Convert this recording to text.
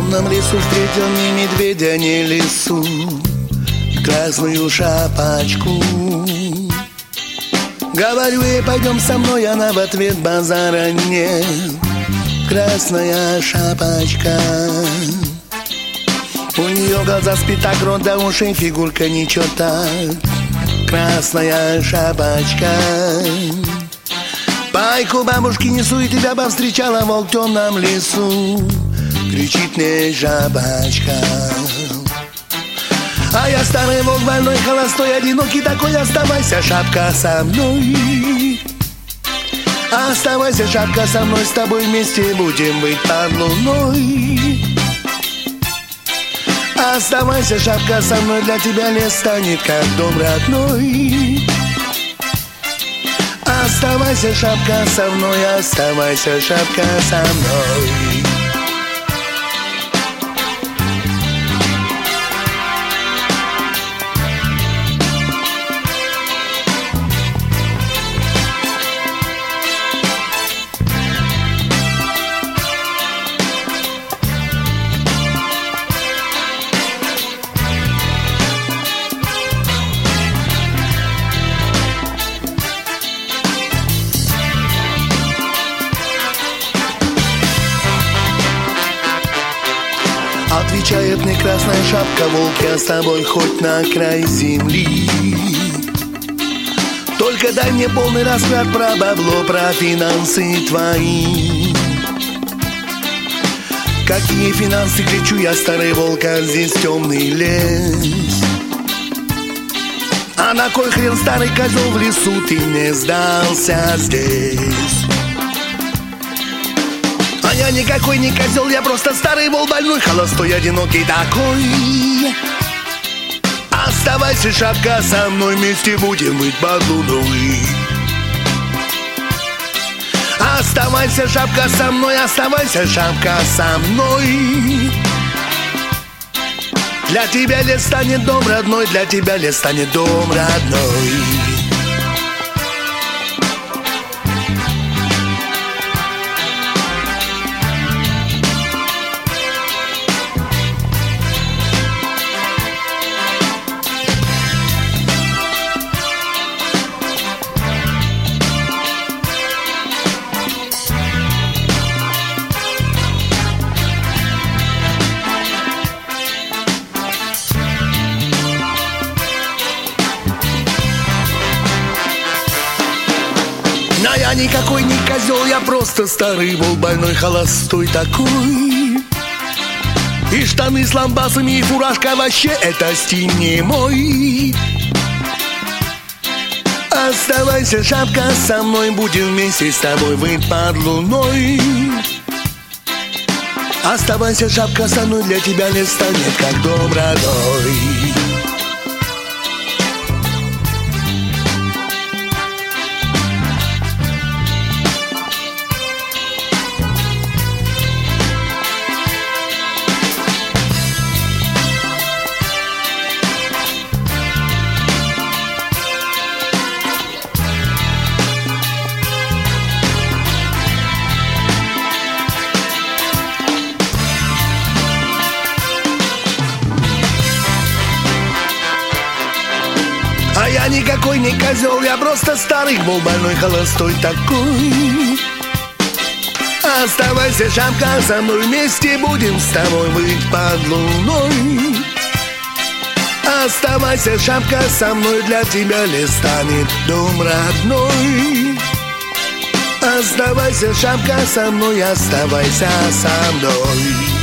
темном лесу встретил не медведя, не лису, красную шапочку. Говорю ей, пойдем со мной, она в ответ: базара нет, красная шапочка. У нее глаза спитак, рот до ушей, фигурка ничего так, красная шапочка. Пайку бабушки несу, и тебя повстречала волк в темном лесу, кричит мне жабочка. А я старый волк, больной, холостой, одинокий такой. Оставайся, шапка, со мной. Оставайся, шапка, со мной. С тобой вместе будем быть под луной. Оставайся, шапка, со мной. Для тебя лес станет как дом родной. Оставайся, шапка, со мной. Оставайся, шапка, со мной. Отвечает мне красная шапка: волк, я с тобой хоть на край земли. Только дай мне полный расклад про бабло, про финансы твои. Какие финансы, кричу я, старый волк, а здесь темный лес. А на кой хрен, старый козел, в лесу ты мне сдался здесь? Я никакой не козел, я просто старый волк, больной, холостой, одинокий такой. Оставайся, шапка, со мной, вместе будем быть под луной. Оставайся, шапка, со мной, оставайся, шапка, со мной. Для тебя лес станет дом родной, для тебя лес станет дом родной. А я никакой не козел, я просто старый волк, больной, холостой такой. И штаны с ламбасами, и фуражка, вообще это стиль не мой. Оставайся, шапка, со мной, будем вместе с тобой быть под луной. Оставайся, шапка, со мной, для тебя лес станет как дом родной. А я никакой не козел, я просто старый волк, больной, холостой такой. Оставайся, шапка, со мной, вместе будем с тобой быть под луной. Оставайся, шапка, со мной, для тебя лес станет дом родной. Оставайся, шапка, со мной, оставайся со мной.